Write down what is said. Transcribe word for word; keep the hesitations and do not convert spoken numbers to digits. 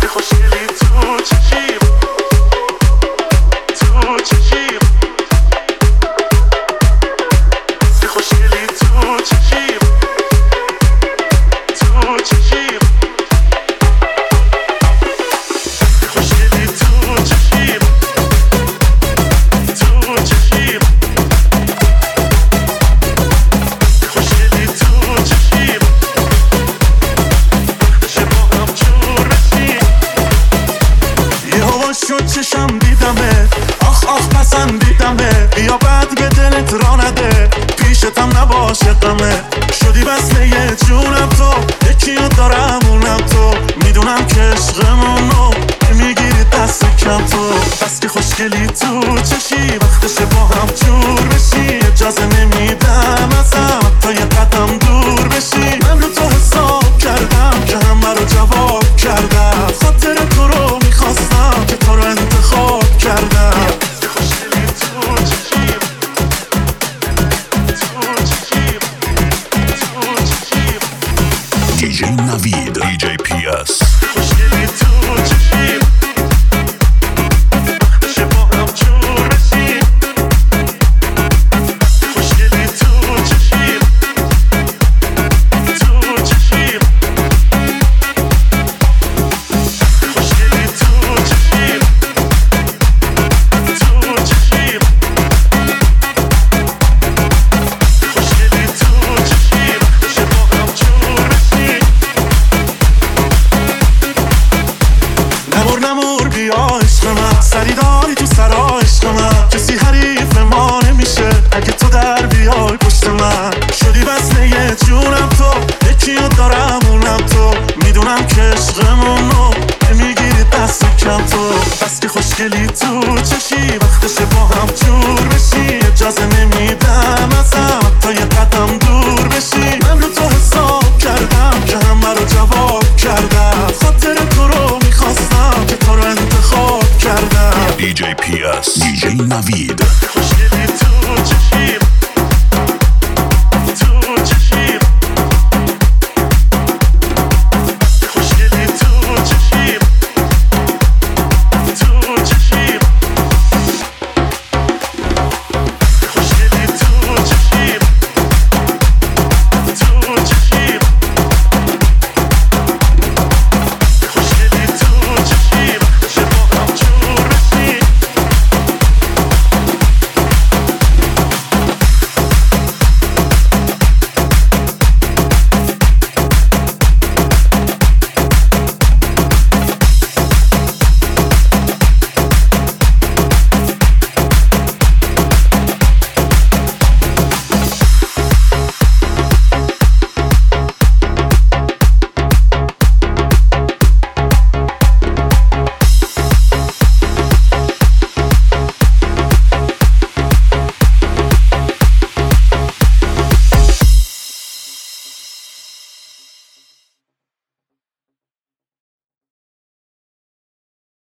خوشگلی تو چشیم تو چشیم خوشگلی تو چشیم تو چشیم خوشگلی تو چشیم تو چشیم خوشگلی تو چشیم بشه با هم جور بشیم یه هوا شد چشم دیدمه آخ آخ پسندیدمه بیا بعد به دلت را نده پیشتم نباشه غمه شدی بسته یه جونم تو یکی رو دارم اونم تو میدونم که عشقمونو میگیری دست کم تو بس که خوشگلی تو چشی وقتشه با هم جور بشی اجازه نمیدم ازم تا یه قدم دور بشی من رو تو حساب کردم که همه رو جواب کردم خاطر تو رو میخواستم که تو رو انتخاب کردم خوشگلی تو چشی دی جی نوید دی جی پی اس خوشگلی تو چشیم بشه با هم جور بشیم خوشگلی تو چشیم تو چشیم خوشگلی تو چشیم تو چشیم خوشگلی تو چشیم بشه با هم جور بشیم نمور نمور بیا عشق من سری داری تو سرا عشق من کسی حریف ما نمیشه اگه تو در بیای پشت من شدی بسته یه جونم تو یکی رو دارم اونم تو میدونم که عشقمونو میگیری دست کم تو بس که خوشگلی تو چشی وقتشه با هم جور بشی اجازه نمیدم ازم تا یه قدم دور بشی من رو تو حساب کردم که همه رو جواب کردم خاطر تو رو میخواستم که تو رو انتخاب کردم دی جی پی اس دی جی نوید